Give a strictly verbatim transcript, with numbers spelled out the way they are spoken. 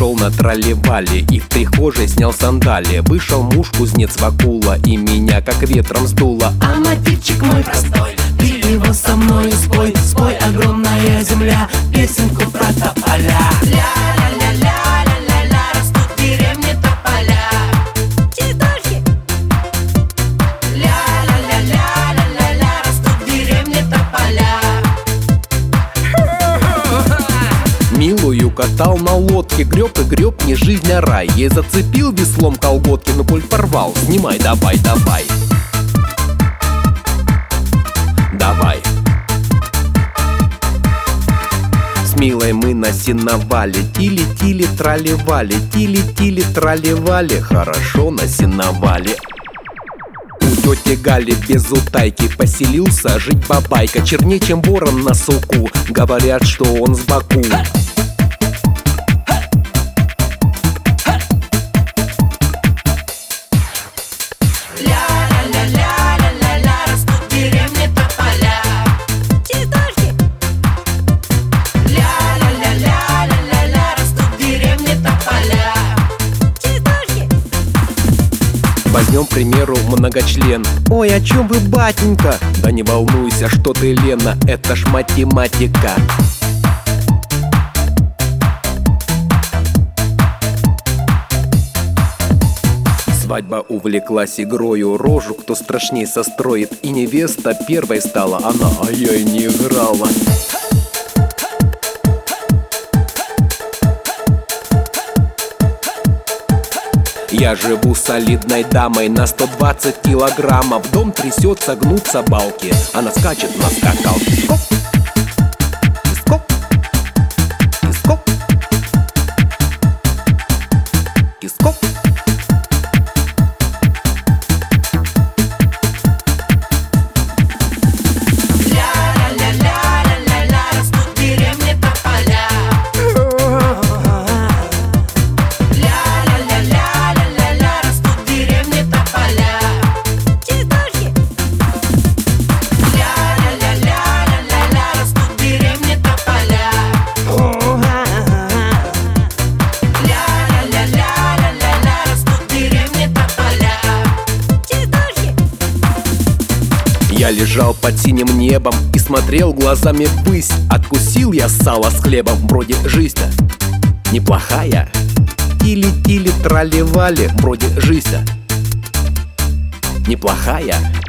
шел на троллевале и в прихожей снял сандали. Вышел муж кузнец Вакула, и меня как ветром сдуло. А мотивчик мой простой, ты его со мною спой. Спой, огромная земля, песенку про тополя. Ля-ля-ля-ля-ля-ля, растут в деревне тополя. Цветочки. Ля-ля-ля-ля-ля-ля, растут в деревне тополя. Милую катал на лодке, греб и греб, не жизнь, а рай. Ей зацепил веслом колготки, но пульт порвал. Снимай, давай, давай. Давай. С милой мы на сеновале, тили-тили тролливали, тили-тили тролливали, хорошо на сеновале. У тети Гали без утайки поселился жить бабайка, черней, чем ворон на суку, говорят, что он с Баку. Ля-ля-ля-ля-ля-ля, растут в деревне тополя. Цветочки. Ля-ля-ля-ля-ля-ля, растут в деревне тополя. Цветочки. Возьмем, к примеру, многочлен. Ой, о чем вы, батенька? Да не волнуйся, что ты, Лена, это ж математика. Свадьба увлеклась игрою, рожу кто страшней состроит. И невеста первой стала она, а я и не играла. Я живу солидной дамой на сто двадцать килограммов. Дом трясется, гнутся балки, она скачет на скакалке. Скок, и скок, и скок, и скок. Ля-ля-ля-ля-ля-ля, растут в деревне тополя. Ля-ля-ля-ля-ля-ля, растут в деревне тополя. Цветочки. Ля-ля-ля-ля-ля-ля, растут в деревне тополя. Ля-ля-ля-ля-ля-ля, растут в деревне тополя. Цветочки. Я лежал под синим небом и смотрел глазами ввысь. Откусил я сало с хлебом, вроде жизнь-то неплохая. Тили-тили тролливали, вроде жизнь-то неплохая.